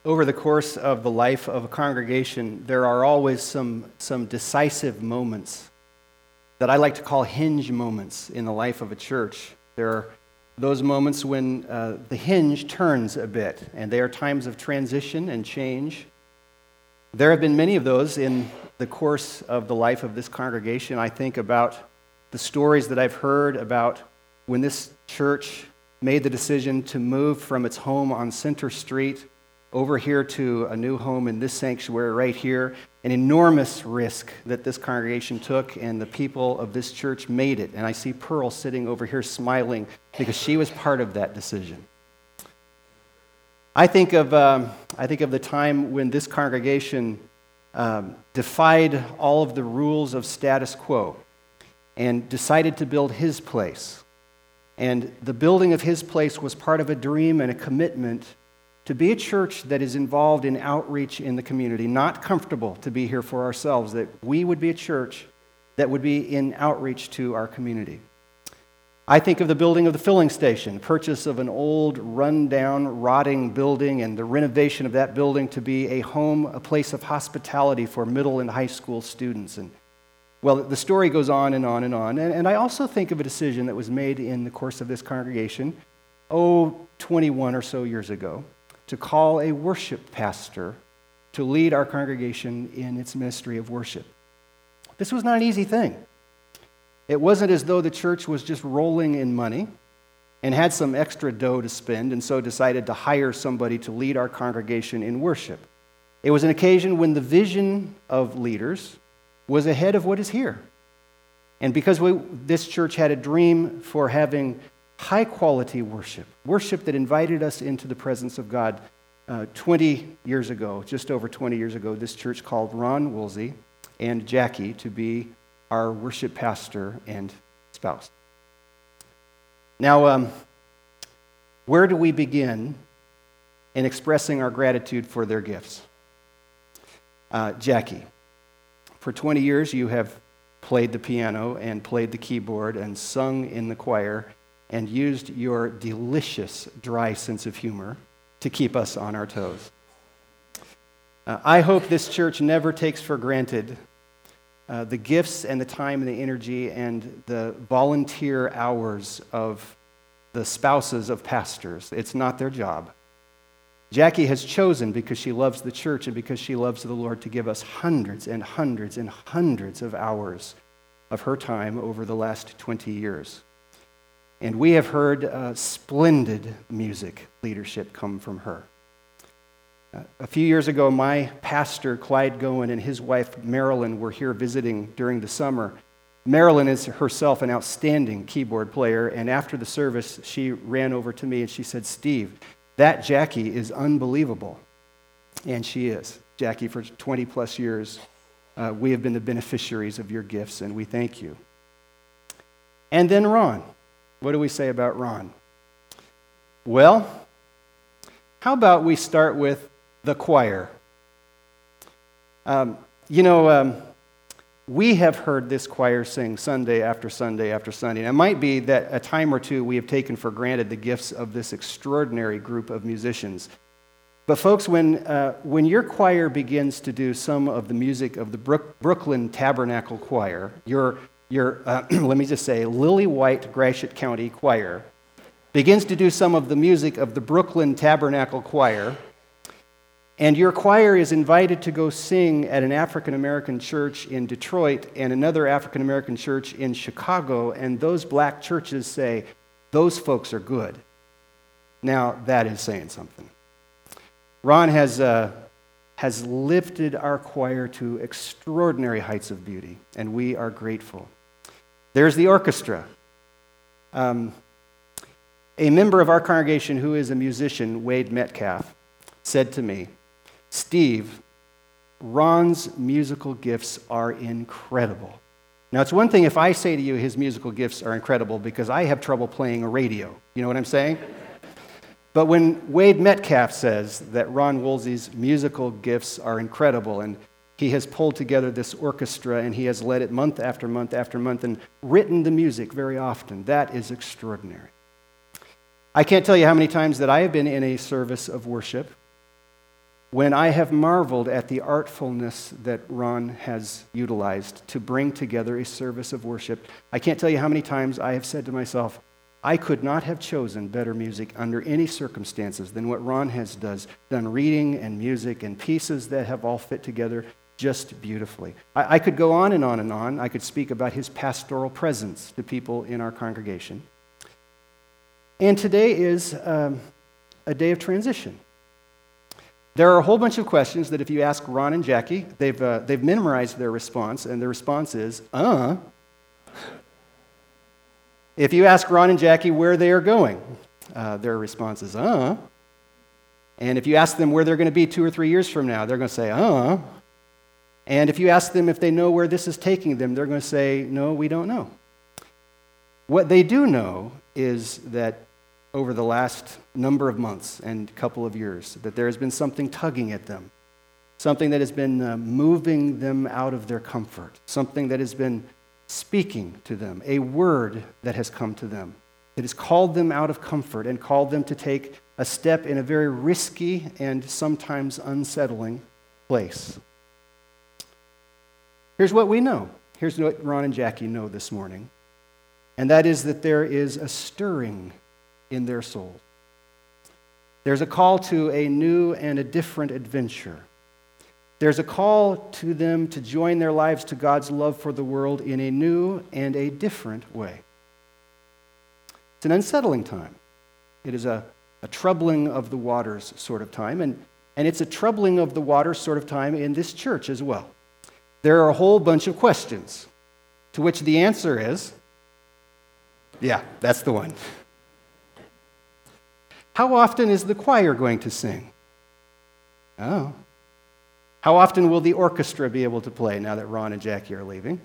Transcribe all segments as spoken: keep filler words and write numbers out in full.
Over the course of the life of a congregation, there are always some, some decisive moments that I like to call hinge moments in the life of a church. There are those moments when uh, the hinge turns a bit, and they are times of transition and change. There have been many of those in the course of the life of this congregation. I think about the stories that I've heard about when this church made the decision to move from its home on Center Street over here to a new home in this sanctuary right here. An enormous risk that this congregation took, and the people of this church made it. And I see Pearl sitting over here smiling because she was part of that decision. I think of um, I think of the time when this congregation um, defied all of the rules of status quo and decided to build His place. And the building of His place was part of a dream and a commitment to be a church that is involved in outreach in the community, not comfortable to be here for ourselves, that we would be a church that would be in outreach to our community. I think of the building of the filling station, purchase of an old, run-down, rotting building, and the renovation of that building to be a home, a place of hospitality for middle and high school students. And well, the story goes on and on and on. And, and I also think of a decision that was made in the course of this congregation, oh, twenty-one or so years ago, to call a worship pastor to lead our congregation in its ministry of worship. This was not an easy thing. It wasn't as though the church was just rolling in money and had some extra dough to spend and so decided to hire somebody to lead our congregation in worship. It was an occasion when the vision of leaders was ahead of what is here. And because we, this church had a dream for having high-quality worship, worship that invited us into the presence of God. Uh, twenty years ago, just over twenty years ago, this church called Ron Woolsey and Jackie to be our worship pastor and spouse. Now, um, where do we begin in expressing our gratitude for their gifts? Uh, Jackie, for twenty years you have played the piano and played the keyboard and sung in the choir and used your delicious, dry sense of humor to keep us on our toes. Uh, I hope this church never takes for granted uh, the gifts and the time and the energy and the volunteer hours of the spouses of pastors. It's not their job. Jackie has chosen, because she loves the church and because she loves the Lord, to give us hundreds and hundreds and hundreds of hours of her time over the last twenty years. And we have heard uh, splendid music leadership come from her. Uh, a few years ago, my pastor, Clyde Goen, and his wife, Marilyn, were here visiting during the summer. Marilyn is herself an outstanding keyboard player, and after the service, she ran over to me and she said, "Steve, that Jackie is unbelievable." And she is. Jackie, for twenty plus years, uh, we have been the beneficiaries of your gifts, and we thank you. And then Ron. What do we say about Ron? Well, how about we start with the choir? Um, you know, um, we have heard this choir sing Sunday after Sunday after Sunday. And it might be that a time or two we have taken for granted the gifts of this extraordinary group of musicians. But folks, when uh, when your choir begins to do some of the music of the Brook, Brooklyn Tabernacle Choir, your Your, uh, let me just say, Lily White Gratiot County Choir begins to do some of the music of the Brooklyn Tabernacle Choir, and your choir is invited to go sing at an African-American church in Detroit and another African-American church in Chicago, and those black churches say, "Those folks are good." Now, that is saying something. Ron has... Uh, has lifted our choir to extraordinary heights of beauty, and we are grateful. There's the orchestra. Um, a member of our congregation who is a musician, Wade Metcalf, said to me, "Steve, Ron's musical gifts are incredible." Now, it's one thing if I say to you his musical gifts are incredible because I have trouble playing a radio. You know what I'm saying? But when Wade Metcalf says that Ron Woolsey's musical gifts are incredible, and he has pulled together this orchestra and he has led it month after month after month and written the music very often, that is extraordinary. I can't tell you how many times that I have been in a service of worship when I have marveled at the artfulness that Ron has utilized to bring together a service of worship. I can't tell you how many times I have said to myself, I could not have chosen better music under any circumstances than what Ron has does, done reading and music and pieces that have all fit together just beautifully. I, I could go on and on and on. I could speak about his pastoral presence to people in our congregation. And today is um, a day of transition. There are a whole bunch of questions that if you ask Ron and Jackie, they've, uh, they've memorized their response, and their response is, uh. If you ask Ron and Jackie where they are going, uh, their response is, uh. And if you ask them where they're going to be two or three years from now, they're going to say, uh. And if you ask them if they know where this is taking them, they're going to say, no, we don't know. What they do know is that over the last number of months and couple of years, that there has been something tugging at them, something that has been uh, moving them out of their comfort, something that has been speaking to them, a word that has come to them, that has called them out of comfort and called them to take a step in a very risky and sometimes unsettling place. Here's what we know. Here's what Ron and Jackie know this morning, and that is that there is a stirring in their souls. There's a call to a new and a different adventure. There's a call to them to join their lives to God's love for the world in a new and a different way. It's an unsettling time. It is a, a troubling of the waters sort of time, and, and it's a troubling of the waters sort of time in this church as well. There are a whole bunch of questions, to which the answer is, yeah, that's the one. How often is the choir going to sing? Oh. How often will the orchestra be able to play now that Ron and Jackie are leaving?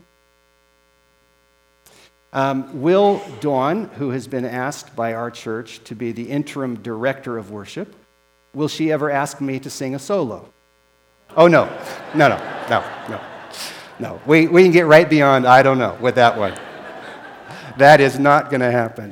Um, will Dawn, who has been asked by our church to be the interim director of worship, will she ever ask me to sing a solo? Oh, no. No, no, no, no. No, we, we can get right beyond I don't know with that one. That is not going to happen.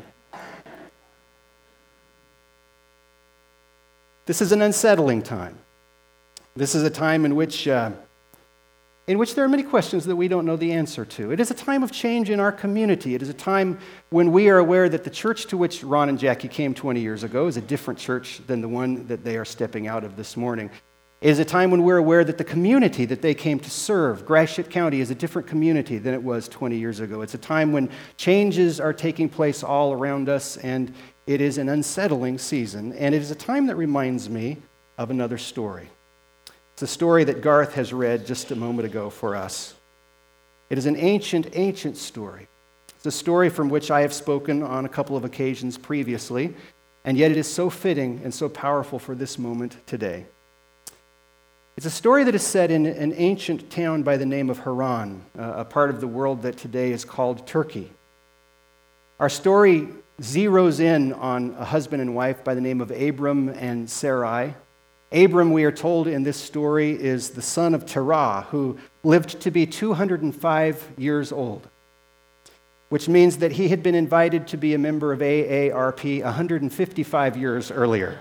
This is an unsettling time. This is a time in which, uh, in which there are many questions that we don't know the answer to. It is a time of change in our community. It is a time when we are aware that the church to which Ron and Jackie came twenty years ago is a different church than the one that they are stepping out of this morning. It is a time when we're aware that the community that they came to serve, Gratiot County, is a different community than it was twenty years ago. It's a time when changes are taking place all around us, and it is an unsettling season. And it is a time that reminds me of another story. It's a story that Garth has read just a moment ago for us. It is an ancient, ancient story. It's a story from which I have spoken on a couple of occasions previously, and yet it is so fitting and so powerful for this moment today. It's a story that is set in an ancient town by the name of Haran, a part of the world that today is called Turkey. Our story zeroes in on a husband and wife by the name of Abram and Sarai. Abram, we are told in this story, is the son of Terah, who lived to be two hundred five years old, which means that he had been invited to be a member of A A R P one hundred fifty-five years earlier.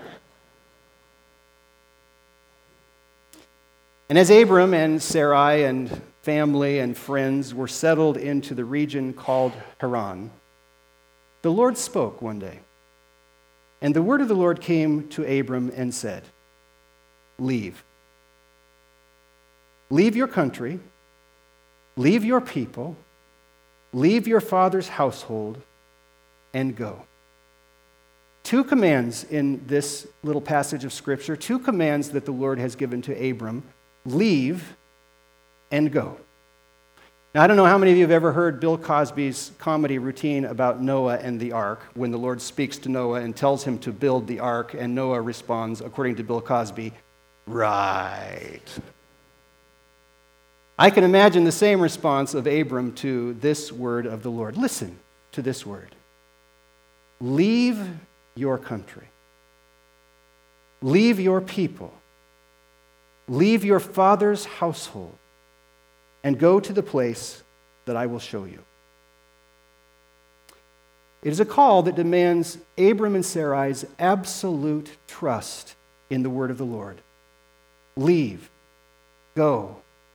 And as Abram and Sarai and family and friends were settled into the region called Haran, the Lord spoke one day. And the word of the Lord came to Abram and said, Leave. Leave your country, leave your people, leave your father's household, and go. Two commands in this little passage of Scripture, two commands that the Lord has given to Abram: leave and go. Now, I don't know how many of you have ever heard Bill Cosby's comedy routine about Noah and the ark, when the Lord speaks to Noah and tells him to build the ark, and Noah responds, according to Bill Cosby, right. I can imagine the same response of Abram to this word of the Lord. Listen to this word. Leave your country. Leave your people. Leave your father's household and go to the place that I will show you. It is a call that demands Abram and Sarai's absolute trust in the word of the Lord. leave, go.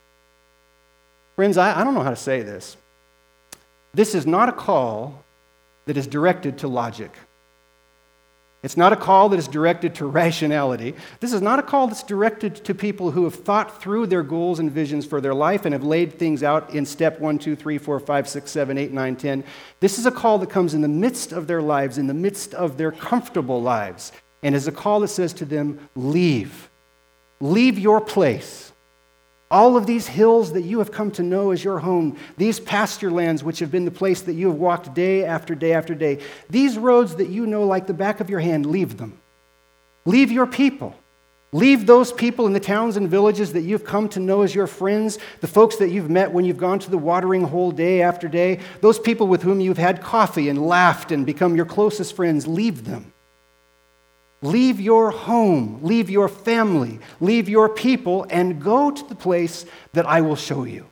Friends, I, I don't know how to say this. This is not a call that is directed to logic. It's not a call that is directed to rationality. This is not a call that's directed to people who have thought through their goals and visions for their life and have laid things out in step one, two, three, four, five, six, seven, eight, nine, ten. This is a call that comes in the midst of their lives, in the midst of their comfortable lives, and is a call that says to them, leave. Leave your place. All of these hills that you have come to know as your home, these pasture lands which have been the place that you have walked day after day after day, these roads that you know like the back of your hand, leave them. Leave your people. Leave those people in the towns and villages that you've come to know as your friends, the folks that you've met when you've gone to the watering hole day after day, those people with whom you've had coffee and laughed and become your closest friends, leave them. Leave your home, leave your family, leave your people, and go to the place that I will show you.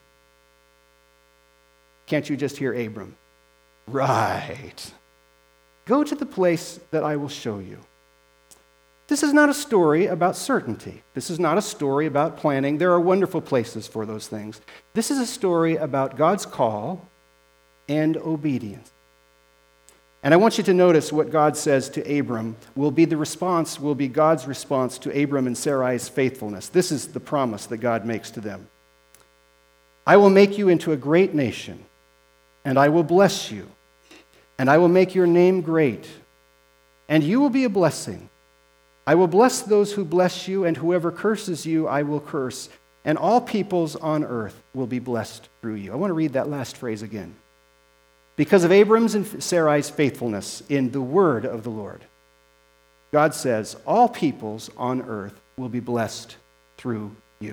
Can't you just hear Abram? Right. Go to the place that I will show you. This is not a story about certainty. This is not a story about planning. There are wonderful places for those things. This is a story about God's call and obedience. And I want you to notice what God says to Abram will be the response, will be God's response to Abram and Sarai's faithfulness. This is the promise that God makes to them. I will make you into a great nation, and I will bless you, and I will make your name great, and you will be a blessing. I will bless those who bless you, and whoever curses you, I will curse, and all peoples on earth will be blessed through you. I want to read that last phrase again. Because of Abram's and Sarai's faithfulness in the word of the Lord, God says, all peoples on earth will be blessed through you.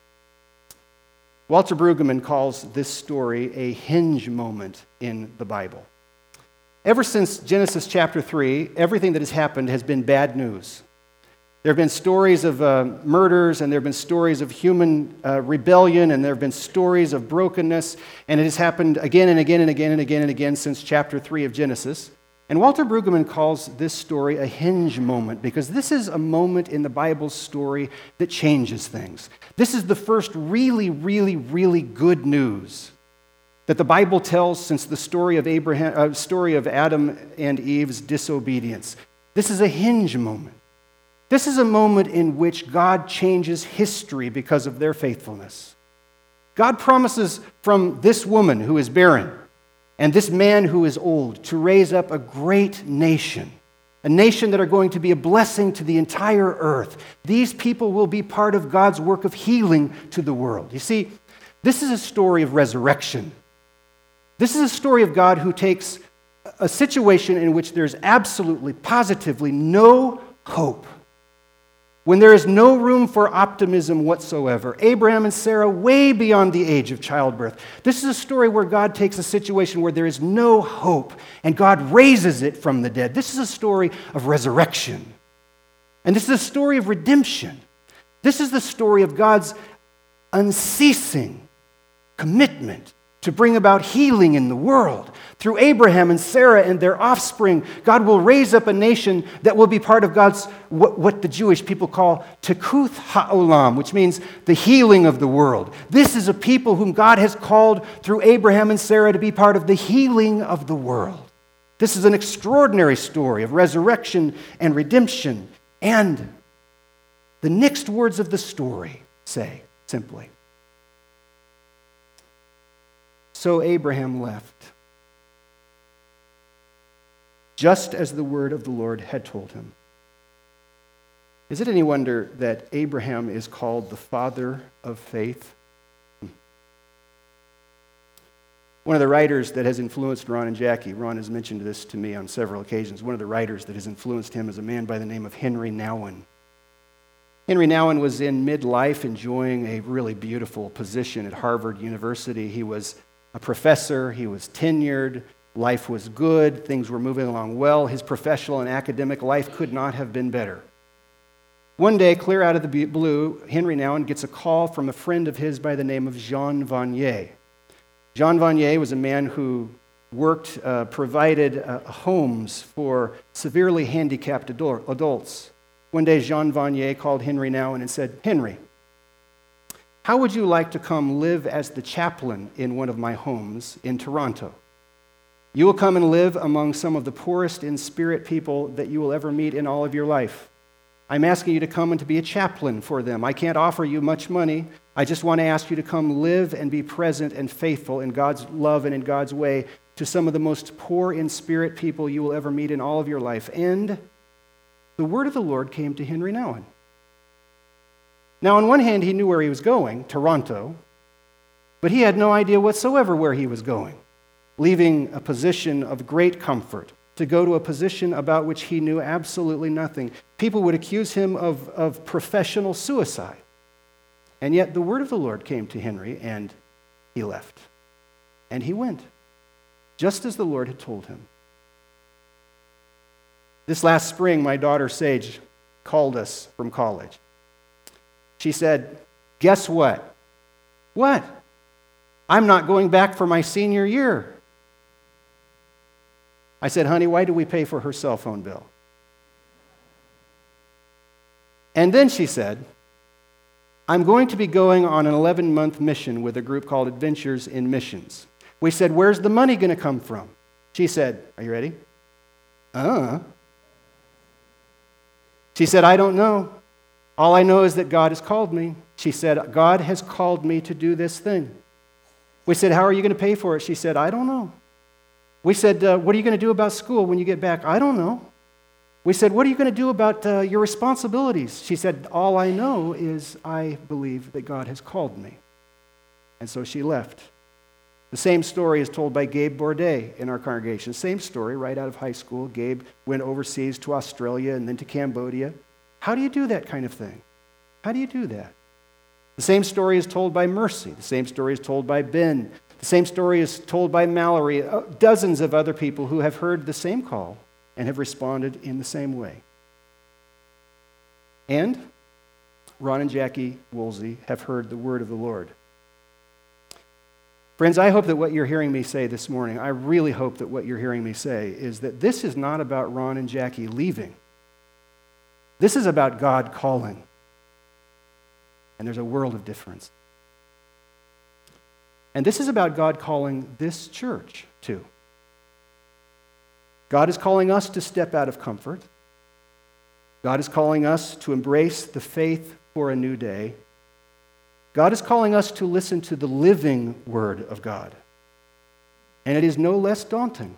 Walter Brueggemann calls this story a hinge moment in the Bible. Ever since Genesis chapter three, everything that has happened has been bad news. There have been stories of uh, murders, and there have been stories of human uh, rebellion, and there have been stories of brokenness, and it has happened again and again and again and again and again since chapter three of Genesis. And Walter Brueggemann calls this story a hinge moment because this is a moment in the Bible's story that changes things. This is the first really, really, really good news that the Bible tells since the story of Abraham, uh, story of Adam and Eve's disobedience. This is a hinge moment. This is a moment in which God changes history because of their faithfulness. God promises from this woman who is barren and this man who is old to raise up a great nation, a nation that are going to be a blessing to the entire earth. These people will be part of God's work of healing to the world. You see, this is a story of resurrection. This is a story of God who takes a situation in which there's absolutely, positively no hope. When there is no room for optimism whatsoever, Abraham and Sarah way beyond the age of childbirth. This is a story where God takes a situation where there is no hope and God raises it from the dead. This is a story of resurrection. And this is a story of redemption. This is the story of God's unceasing commitment to bring about healing in the world. Through Abraham and Sarah and their offspring, God will raise up a nation that will be part of God's, what, what the Jewish people call Tekuth HaOlam, which means the healing of the world. This is a people whom God has called through Abraham and Sarah to be part of the healing of the world. This is an extraordinary story of resurrection and redemption. And the next words of the story say simply, so Abraham left, just as the word of the Lord had told him. Is it any wonder that Abraham is called the father of faith? One of the writers that has influenced Ron and Jackie, Ron has mentioned this to me on several occasions, one of the writers that has influenced him is a man by the name of Henry Nouwen. Henry Nouwen was in midlife enjoying a really beautiful position at Harvard University. He was a professor, he was tenured, life was good, things were moving along well. His professional and academic life could not have been better. One day, clear out of the blue, Henry Nouwen gets a call from a friend of his by the name of Jean Vanier. Jean Vanier was a man who worked, uh, provided uh, homes for severely handicapped adult, adults. One day, Jean Vanier called Henry Nouwen and said, Henry, how would you like to come live as the chaplain in one of my homes in Toronto? You will come and live among some of the poorest in spirit people that you will ever meet in all of your life. I'm asking you to come and to be a chaplain for them. I can't offer you much money. I just want to ask you to come live and be present and faithful in God's love and in God's way to some of the most poor in spirit people you will ever meet in all of your life. And the word of the Lord came to Henry Nouwen. Now, on one hand, he knew where he was going, Toronto, but he had no idea whatsoever where he was going, leaving a position of great comfort to go to a position about which he knew absolutely nothing. People would accuse him of, of professional suicide. And yet the word of the Lord came to Henry, and he left. And he went, just as the Lord had told him. This last spring, my daughter Sage called us from college. She said, guess what? What? I'm not going back for my senior year. I said, honey, why do we pay for her cell phone bill? And then she said, I'm going to be going on an eleven-month mission with a group called Adventures in Missions. We said, where's the money going to come from? She said, are you ready? Uh. She said, I don't know. All I know is that God has called me. She said, God has called me to do this thing. We said, how are you going to pay for it? She said, I don't know. We said, uh, what are you going to do about school when you get back? I don't know. We said, what are you going to do about uh, your responsibilities? She said, all I know is I believe that God has called me. And so she left. The same story is told by Gabe Bourdet in our congregation. Same story, right out of high school. Gabe went overseas to Australia and then to Cambodia. How do you do that kind of thing? How do you do that? The same story is told by Mercy. The same story is told by Ben. The same story is told by Mallory. Dozens of other people who have heard the same call and have responded in the same way. And Ron and Jackie Woolsey have heard the word of the Lord. Friends, I hope that what you're hearing me say this morning, I really hope that what you're hearing me say is that this is not about Ron and Jackie leaving. This is about God calling. And there's a world of difference. And this is about God calling this church too. God is calling us to step out of comfort. God is calling us to embrace the faith for a new day. God is calling us to listen to the living word of God. And it is no less daunting.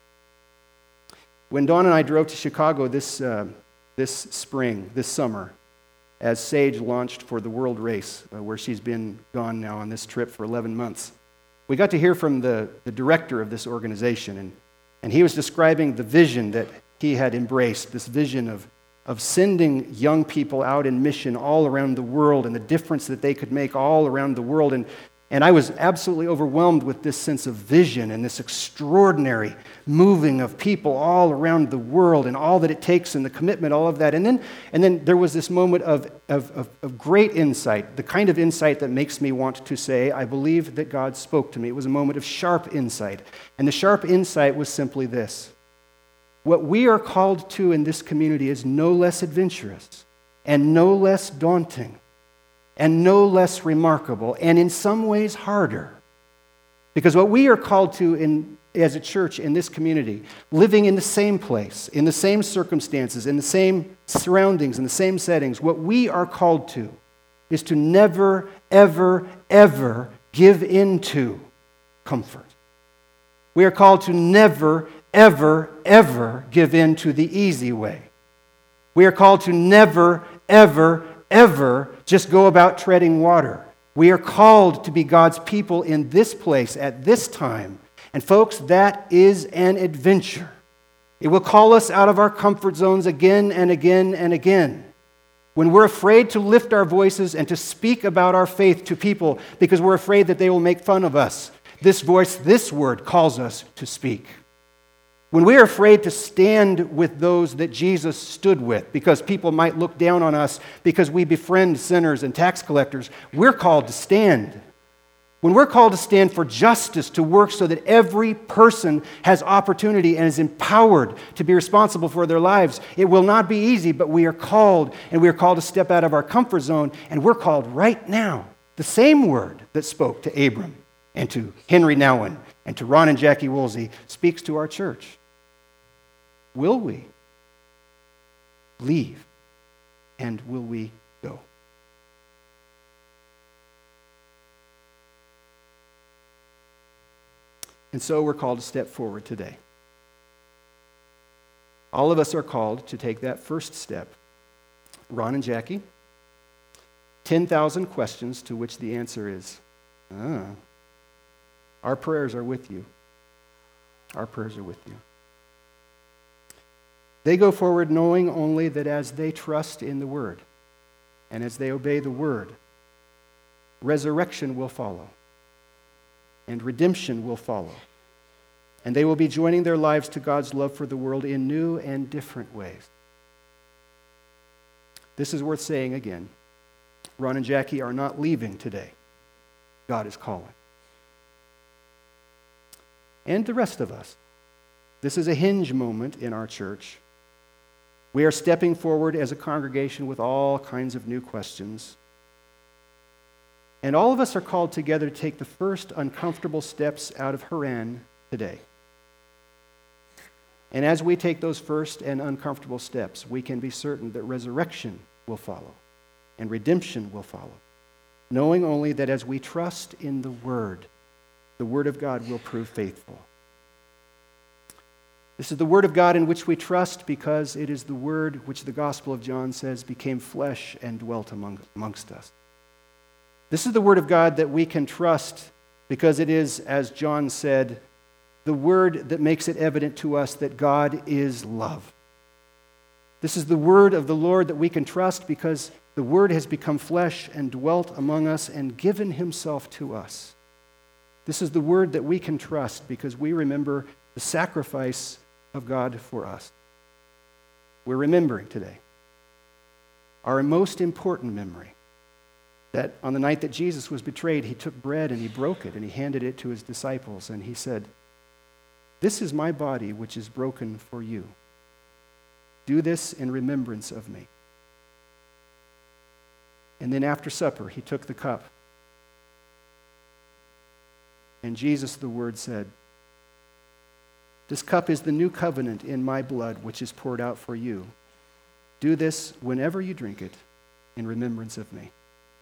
When Dawn and I drove to Chicago this, uh, this spring, this summer, as Sage launched for the World Race, uh, where she's been gone now on this trip for eleven months, we got to hear from the, the director of this organization, and, and he was describing the vision that he had embraced, this vision of of sending young people out in mission all around the world and the difference that they could make all around the world. And, and I was absolutely overwhelmed with this sense of vision and this extraordinary moving of people all around the world and all that it takes and the commitment, all of that. And then, and then there was this moment of, of, of, of great insight, the kind of insight that makes me want to say, I believe that God spoke to me. It was a moment of sharp insight. And the sharp insight was simply this. What we are called to in this community is no less adventurous and no less daunting and no less remarkable and in some ways harder. Because what we are called to in, as a church in this community, living in the same place, in the same circumstances, in the same surroundings, in the same settings, what we are called to is to never, ever, ever give into comfort. We are called to never, ever, ever give in to the easy way. We are called to never, ever, ever just go about treading water. We are called to be God's people in this place at this time. And folks, that is an adventure. It will call us out of our comfort zones again and again and again. When we're afraid to lift our voices and to speak about our faith to people because we're afraid that they will make fun of us, this voice, this word calls us to speak. When we are afraid to stand with those that Jesus stood with because people might look down on us because we befriend sinners and tax collectors, we're called to stand. When we're called to stand for justice, to work so that every person has opportunity and is empowered to be responsible for their lives, it will not be easy, but we are called, and we are called to step out of our comfort zone, and we're called right now, The same word that spoke to Abram and to Henry Nouwen and to Ron and Jackie Woolsey speaks to our church. Will we leave and will we go? And so we're called to step forward today. All of us are called to take that first step. Ron and Jackie, ten thousand questions to which the answer is, ah, our prayers are with you. Our prayers are with you. They go forward knowing only that as they trust in the Word and as they obey the Word, resurrection will follow and redemption will follow. And they will be joining their lives to God's love for the world in new and different ways. This is worth saying again. Ron and Jackie are not leaving today. God is calling. And the rest of us. This is a hinge moment in our church. We are stepping forward as a congregation with all kinds of new questions. And all of us are called together to take the first uncomfortable steps out of Haran today. And as we take those first and uncomfortable steps, we can be certain that resurrection will follow and redemption will follow, knowing only that as we trust in the Word, the Word of God will prove faithful. This is the Word of God in which we trust because it is the Word which the Gospel of John says became flesh and dwelt among, amongst us. This is the Word of God that we can trust because it is, as John said, the Word that makes it evident to us that God is love. This is the Word of the Lord that we can trust because the Word has become flesh and dwelt among us and given Himself to us. This is the Word that we can trust because we remember the sacrifice of God for us. We're remembering today our most important memory, that on the night that Jesus was betrayed, He took bread and He broke it and He handed it to His disciples and He said, "This is my body which is broken for you. Do this in remembrance of me." And then after supper, He took the cup. And Jesus, the Word, said, "This cup is the new covenant in my blood, which is poured out for you. Do this whenever you drink it in remembrance of me."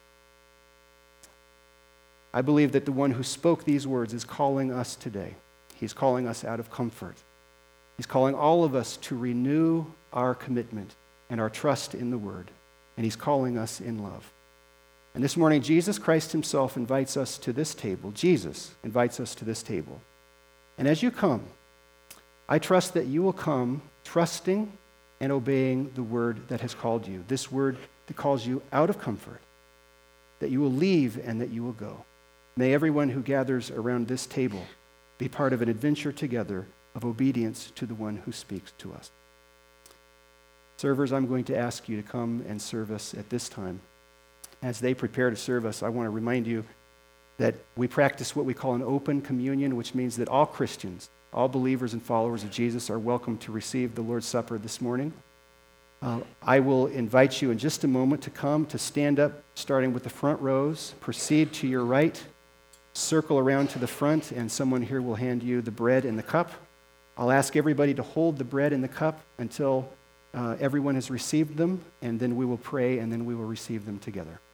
I believe that the one who spoke these words is calling us today. He's calling us out of comfort. He's calling all of us to renew our commitment and our trust in the Word. And He's calling us in love. And this morning, Jesus Christ Himself invites us to this table. Jesus invites us to this table. And as you come, I trust that you will come trusting and obeying the Word that has called you. This Word that calls you out of comfort. That you will leave and that you will go. May everyone who gathers around this table be part of an adventure together of obedience to the one who speaks to us. Servers, I'm going to ask you to come and serve us at this time. As they prepare to serve us, I want to remind you that we practice what we call an open communion, which means that all Christians, all believers and followers of Jesus are welcome to receive the Lord's Supper this morning. Uh, I will invite you in just a moment to come, to stand up, starting with the front rows, proceed to your right, circle around to the front, and someone here will hand you the bread and the cup. I'll ask everybody to hold the bread and the cup until uh, everyone has received them, and then we will pray, and then we will receive them together.